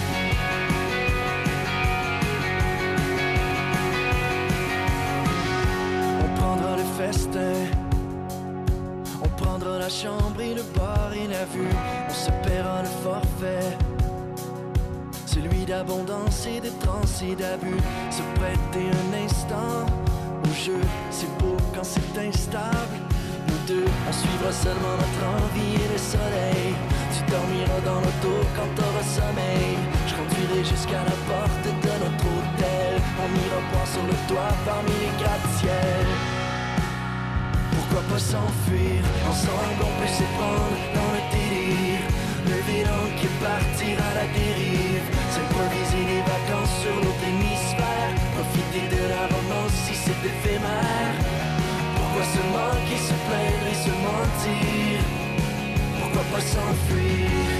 [SPEAKER 4] On prendra le festin, on prendra la chambre et le bar et la vue. On se paiera le forfait, celui d'abondance et de transe et d'abus. Se prêter un instant au jeu, c'est beau quand c'est instable. Nous deux, on suivra seulement notre envie et le soleil. Tu dormiras dans l'auto quand t'auras sommeil. Je conduirai jusqu'à la porte de notre hôtel. On ira boire sur le toit parmi les gratte-ciel. Pourquoi pas s'enfuir? Ensemble on peut s'éprendre dans le délire. Le vilain qui partira à la dérive. S'improviser des vacances sur notre hémisphère. Profiter de la romance si c'est éphémère. Pourquoi se manquer, se plaindre et se mentir? Pourquoi pas s'enfuir?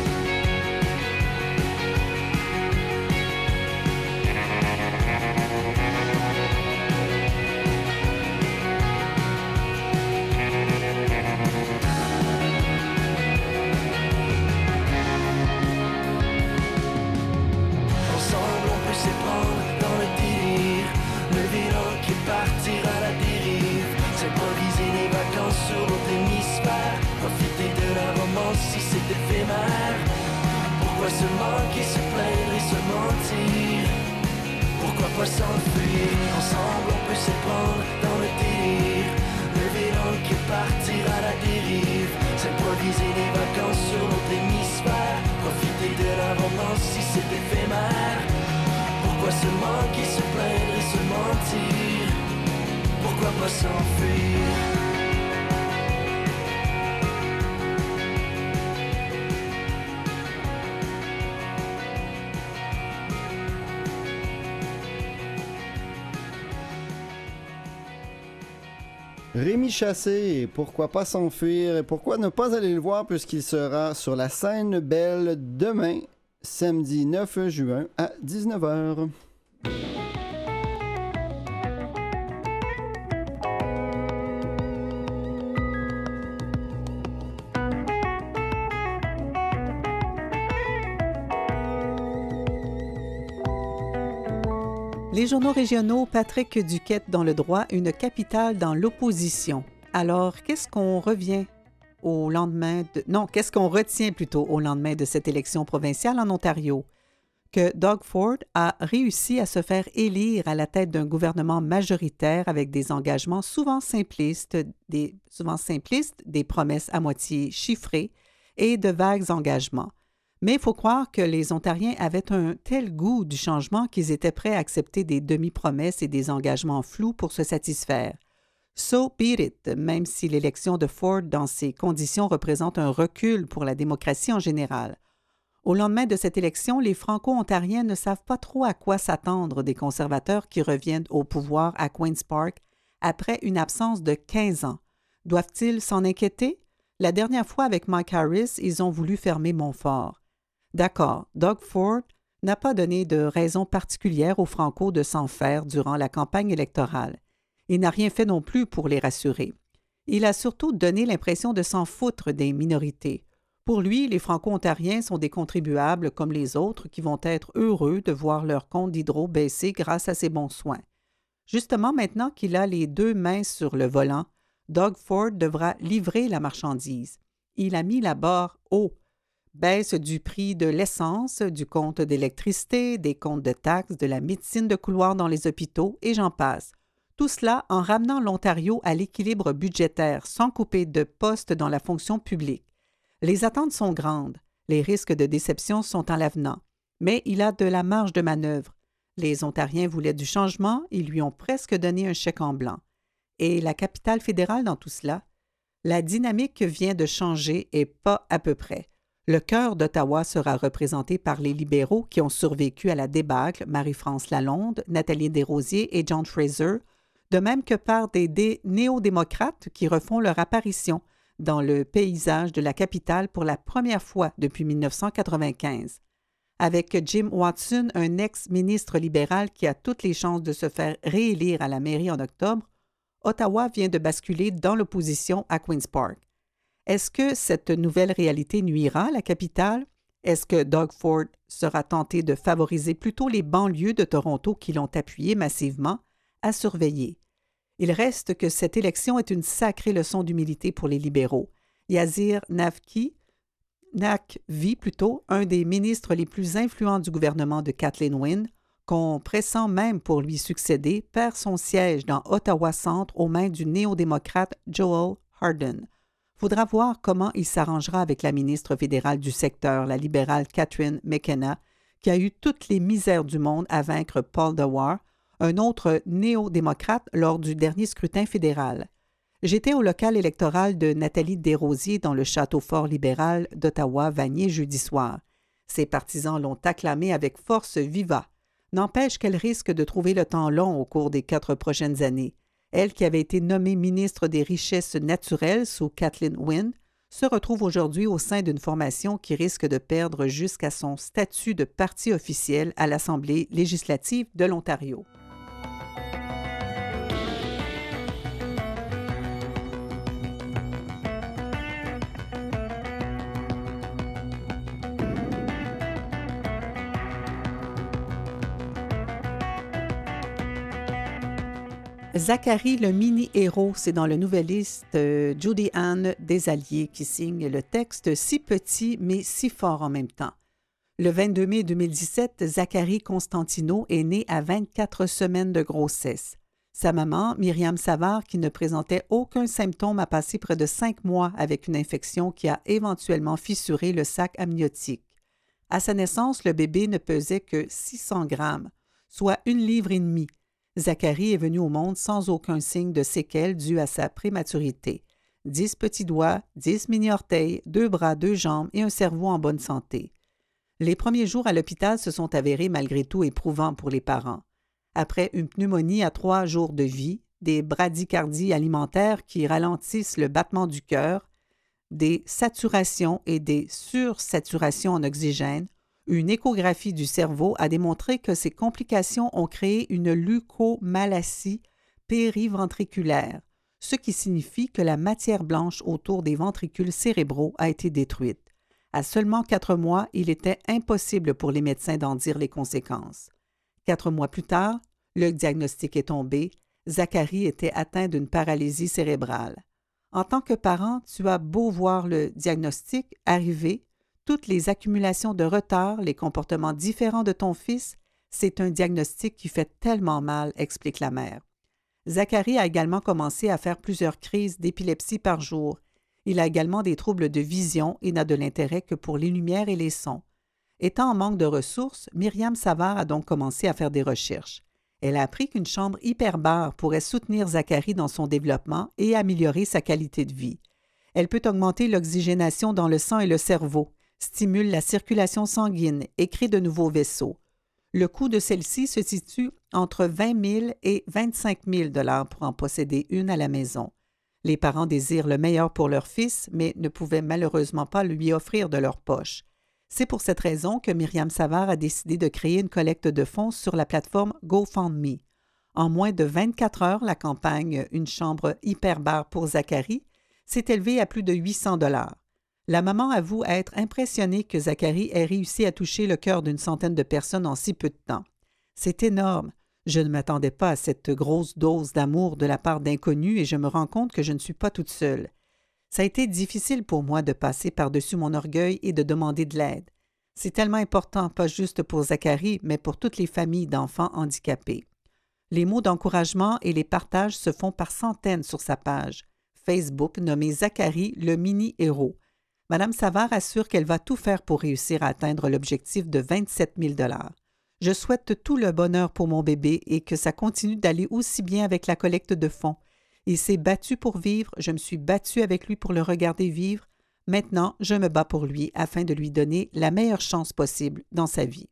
[SPEAKER 4] Ensemble on peut s'éprendre dans le délire. Le vilain qui partira à la dérive. S'improviser des vacances sur notre hémisphère. Profiter de la pas s'enfuir? Ensemble on peut s'éprendre dans le délire. Lever l'ancre et partir à la dérive. S'improviser les vacances sur l'autre hémisphère. Profiter de l'abondance si c'est éphémère. Pourquoi se manquer, se plaindre et se mentir? Pourquoi pas s'enfuir?
[SPEAKER 2] Rémi Chassé, pourquoi pas s'enfuir et pourquoi ne pas aller le voir puisqu'il sera sur la scène Belle demain, samedi 9 juin à 19h.
[SPEAKER 1] Les journaux régionaux, Patrick Duquette dans le droit, une capitale dans l'opposition. Alors, qu'est-ce qu'on retient au lendemain de cette élection provinciale en Ontario? Que Doug Ford a réussi à se faire élire à la tête d'un gouvernement majoritaire avec des engagements souvent simplistes, des promesses à moitié chiffrées et de vagues engagements. Mais il faut croire que les Ontariens avaient un tel goût du changement qu'ils étaient prêts à accepter des demi-promesses et des engagements flous pour se satisfaire. So be it, même si l'élection de Ford dans ces conditions représente un recul pour la démocratie en général. Au lendemain de cette élection, les Franco-Ontariens ne savent pas trop à quoi s'attendre des conservateurs qui reviennent au pouvoir à Queen's Park après une absence de 15 ans. Doivent-ils s'en inquiéter? La dernière fois avec Mike Harris, ils ont voulu fermer Montfort. D'accord, Doug Ford n'a pas donné de raison particulière aux Franco de s'en faire durant la campagne électorale. Il n'a rien fait non plus pour les rassurer. Il a surtout donné l'impression de s'en foutre des minorités. Pour lui, les Franco-Ontariens sont des contribuables comme les autres qui vont être heureux de voir leur compte d'hydro baisser grâce à ses bons soins. Justement, maintenant qu'il a les deux mains sur le volant, Doug Ford devra livrer la marchandise. Il a mis la barre haut. Baisse du prix de l'essence, du compte d'électricité, des comptes de taxes, de la médecine de couloir dans les hôpitaux, et j'en passe. Tout cela en ramenant l'Ontario à l'équilibre budgétaire sans couper de poste dans la fonction publique. Les attentes sont grandes, les risques de déception sont en l'avenant, mais il a de la marge de manœuvre. Les Ontariens voulaient du changement, ils lui ont presque donné un chèque en blanc. Et la capitale fédérale dans tout cela? La dynamique vient de changer et pas à peu près. Le cœur d'Ottawa sera représenté par les libéraux qui ont survécu à la débâcle, Marie-France Lalonde, Nathalie Desrosiers et John Fraser, de même que par des néo-démocrates qui refont leur apparition dans le paysage de la capitale pour la première fois depuis 1995. Avec Jim Watson, un ex-ministre libéral qui a toutes les chances de se faire réélire à la mairie en octobre, Ottawa vient de basculer dans l'opposition à Queen's Park. Est-ce que cette nouvelle réalité nuira à la capitale? Est-ce que Doug Ford sera tenté de favoriser plutôt les banlieues de Toronto qui l'ont appuyé massivement? À surveiller. Il reste que cette élection est une sacrée leçon d'humilité pour les libéraux. Yazir Naqvi, un des ministres les plus influents du gouvernement de Kathleen Wynne, qu'on pressent même pour lui succéder, perd son siège dans Ottawa-Centre aux mains du néo-démocrate Joel Harden. Faudra voir comment il s'arrangera avec la ministre fédérale du secteur, la libérale Catherine McKenna, qui a eu toutes les misères du monde à vaincre Paul Dewar, un autre néo-démocrate, lors du dernier scrutin fédéral. J'étais au local électoral de Nathalie Desrosiers dans le château fort libéral d'Ottawa-Vanier jeudi soir. Ses partisans l'ont acclamée avec force viva. N'empêche qu'elle risque de trouver le temps long au cours des 4 prochaines années. Elle, qui avait été nommée ministre des Richesses naturelles sous Kathleen Wynne, se retrouve aujourd'hui au sein d'une formation qui risque de perdre jusqu'à son statut de parti officiel à l'Assemblée législative de l'Ontario. Zachary, le mini-héros, c'est dans le nouvelliste Judy Ann Desalliers qui signe le texte si petit mais si fort en même temps. Le 22 mai 2017, Zachary Constantino est né à 24 semaines de grossesse. Sa maman, Myriam Savard, qui ne présentait aucun symptôme, a passé près de 5 mois avec une infection qui a éventuellement fissuré le sac amniotique. À sa naissance, le bébé ne pesait que 600 grammes, soit 1,5 livre. Zachary est venu au monde sans aucun signe de séquelles dû à sa prématurité. 10 petits doigts, 10 mini-orteils, 2 bras, 2 jambes et un cerveau en bonne santé. Les premiers jours à l'hôpital se sont avérés malgré tout éprouvants pour les parents. Après une pneumonie à 3 jours de vie, des bradycardies alimentaires qui ralentissent le battement du cœur, des saturations et des sursaturations en oxygène, une échographie du cerveau a démontré que ces complications ont créé une leucomalacie périventriculaire, ce qui signifie que la matière blanche autour des ventricules cérébraux a été détruite. À seulement 4 mois, il était impossible pour les médecins d'en dire les conséquences. 4 mois plus tard, le diagnostic est tombé. Zachary était atteint d'une paralysie cérébrale. En tant que parent, tu as beau voir le diagnostic arriver, toutes les accumulations de retard, les comportements différents de ton fils, c'est un diagnostic qui fait tellement mal, explique la mère. Zachary a également commencé à faire plusieurs crises d'épilepsie par jour. Il a également des troubles de vision et n'a de l'intérêt que pour les lumières et les sons. Étant en manque de ressources, Myriam Savard a donc commencé à faire des recherches. Elle a appris qu'une chambre hyperbare pourrait soutenir Zachary dans son développement et améliorer sa qualité de vie. Elle peut augmenter l'oxygénation dans le sang et le cerveau, stimule la circulation sanguine et crée de nouveaux vaisseaux. Le coût de celle-ci se situe entre 20 000 et 25 000 $ pour en posséder une à la maison. Les parents désirent le meilleur pour leur fils, mais ne pouvaient malheureusement pas lui offrir de leur poche. C'est pour cette raison que Myriam Savard a décidé de créer une collecte de fonds sur la plateforme GoFundMe. En moins de 24 heures, la campagne « Une chambre hyperbare pour Zachary » s'est élevée à plus de 800 $. La maman avoue être impressionnée que Zachary ait réussi à toucher le cœur d'une centaine de personnes en si peu de temps. « C'est énorme. Je ne m'attendais pas à cette grosse dose d'amour de la part d'inconnus et je me rends compte que je ne suis pas toute seule. Ça a été difficile pour moi de passer par-dessus mon orgueil et de demander de l'aide. C'est tellement important, pas juste pour Zachary, mais pour toutes les familles d'enfants handicapés. » Les mots d'encouragement et les partages se font par centaines sur sa page Facebook nommée Zachary le mini-héros. Madame Savard assure qu'elle va tout faire pour réussir à atteindre l'objectif de 27 000 $. Je souhaite tout le bonheur pour mon bébé et que ça continue d'aller aussi bien avec la collecte de fonds. Il s'est battu pour vivre, je me suis battue avec lui pour le regarder vivre. Maintenant, je me bats pour lui afin de lui donner la meilleure chance possible dans sa vie.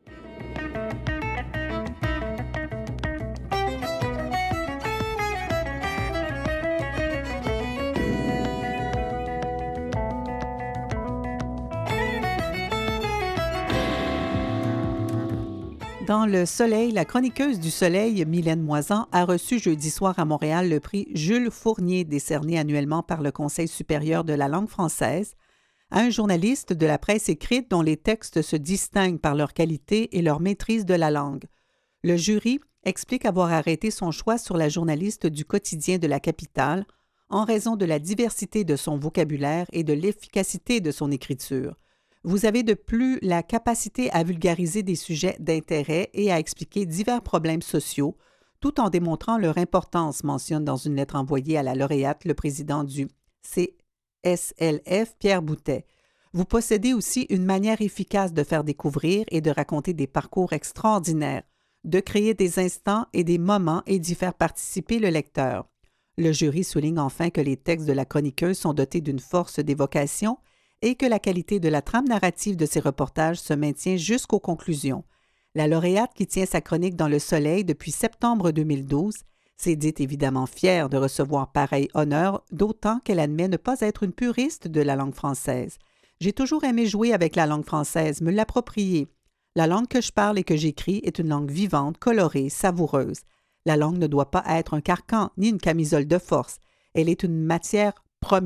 [SPEAKER 1] Dans le Soleil, la chroniqueuse du Soleil, Mylène Moisan, a reçu jeudi soir à Montréal le prix Jules Fournier, décerné annuellement par le Conseil supérieur de la langue française, à un journaliste de la presse écrite dont les textes se distinguent par leur qualité et leur maîtrise de la langue. Le jury explique avoir arrêté son choix sur la journaliste du quotidien de la capitale en raison de la diversité de son vocabulaire et de l'efficacité de son écriture. Vous avez de plus la capacité à vulgariser des sujets d'intérêt et à expliquer divers problèmes sociaux, tout en démontrant leur importance, mentionne dans une lettre envoyée à la lauréate le président du CSLF, Pierre Boutet. Vous possédez aussi une manière efficace de faire découvrir et de raconter des parcours extraordinaires, de créer des instants et des moments et d'y faire participer le lecteur. Le jury souligne enfin que les textes de la chroniqueuse sont dotés d'une force d'évocation et que la qualité de la trame narrative de ses reportages se maintient jusqu'aux conclusions. La lauréate, qui tient sa chronique dans Le Soleil depuis septembre 2012, s'est dite évidemment fière de recevoir pareil honneur, d'autant qu'elle admet ne pas être une puriste de la langue française. « J'ai toujours aimé jouer avec la langue française, me l'approprier. La langue que je parle et que j'écris est une langue vivante, colorée, savoureuse. La langue ne doit pas être un carcan ni une camisole de force. Elle est une matière première. »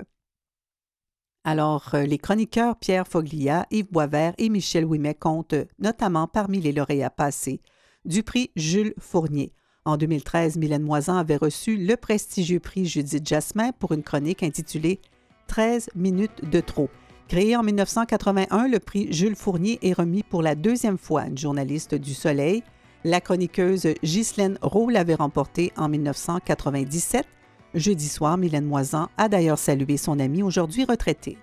[SPEAKER 1] Alors, les chroniqueurs Pierre Foglia, Yves Boisvert et Michel Ouimet comptent notamment parmi les lauréats passés du prix Jules Fournier. En 2013, Mylène Moisan avait reçu le prestigieux prix Judith Jasmin pour une chronique intitulée « 13 minutes de trop », Créé en 1981, le prix Jules Fournier est remis pour la deuxième fois à une journaliste du Soleil. La chroniqueuse Ghislaine Roux l'avait remporté en 1997. Jeudi soir, Mylène Moisan a d'ailleurs salué son ami aujourd'hui retraité.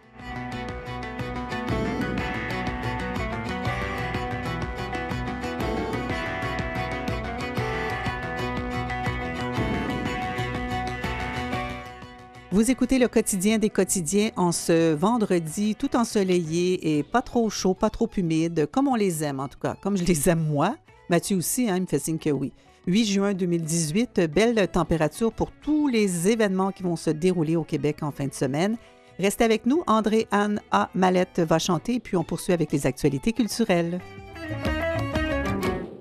[SPEAKER 1] Vous écoutez le quotidien des quotidiens en ce vendredi tout ensoleillé et pas trop chaud, pas trop humide, comme on les aime en tout cas, comme je les aime moi. Mathieu aussi, il me fait signe que oui. 8 juin 2018, belle température pour tous les événements qui vont se dérouler au Québec en fin de semaine. Restez avec nous, André-Anne A. Mallette va chanter et puis on poursuit avec les actualités culturelles.